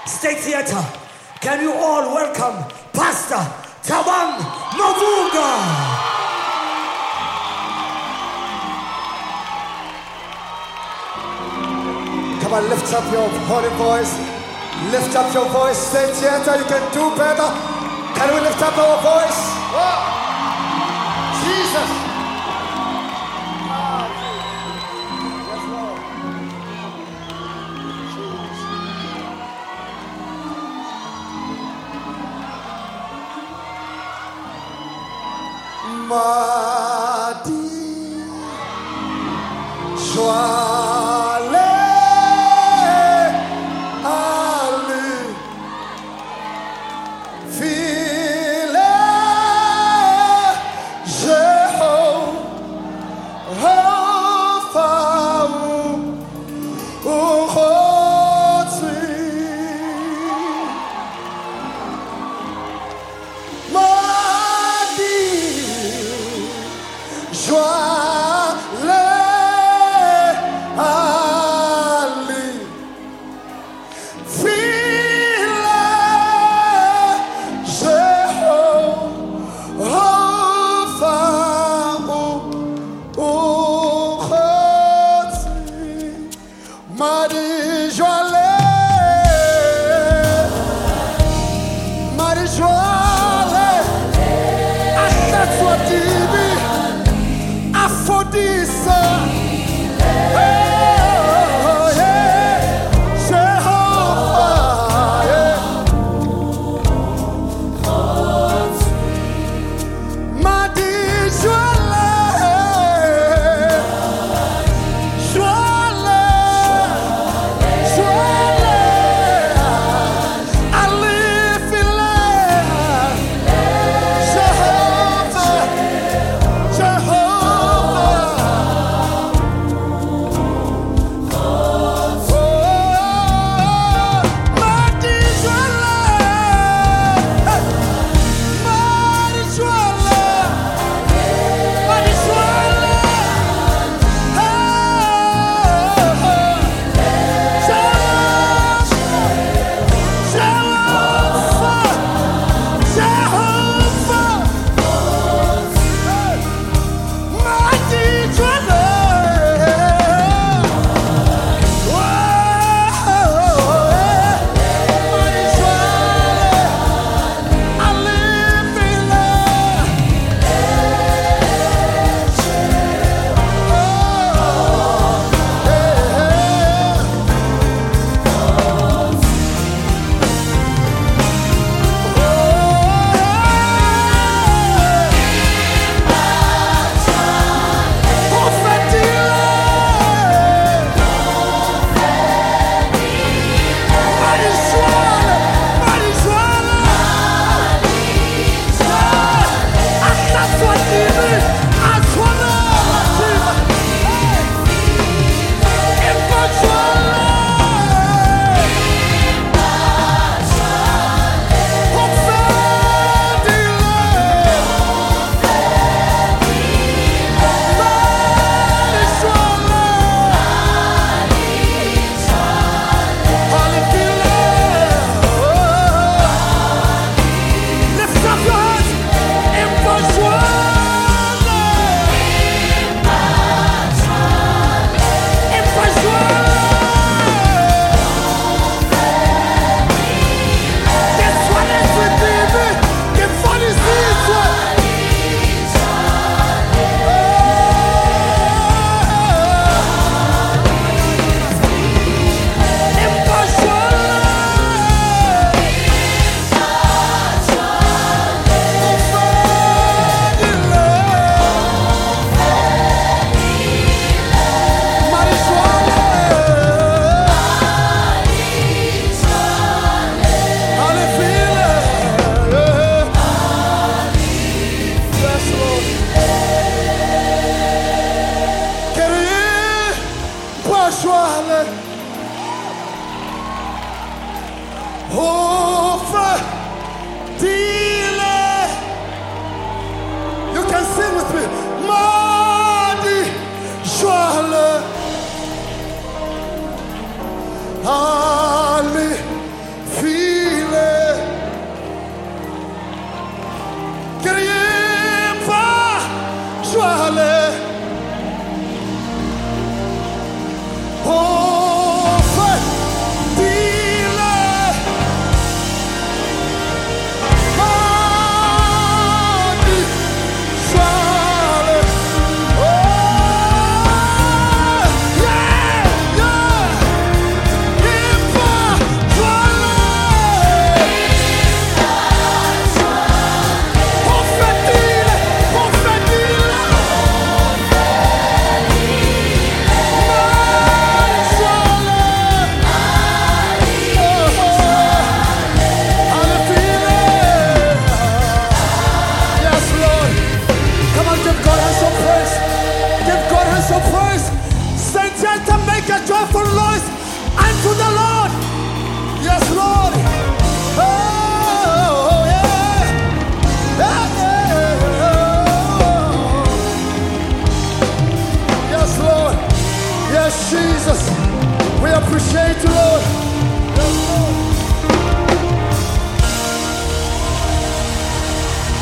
State Theatre. Can you all welcome Pastor Tabang Mavunga? Come on, lift up your holy voice. Lift up your voice. State Theatre, you can do better. Can we lift up our voice? Oh, Jesus. Madi Joale Ali File Jehovah Uhoti Madi Joale Ali File Jehovah Uhoti Madi Joale Madi Joale Asatwadibi Afodisa. Oh, yeah. Jehovah, yeah. Madi Joale, Joale, Joale. Ali File, Jehovah, you can sing with me. Madi Joale Ali Jesus. We appreciate you, Lord.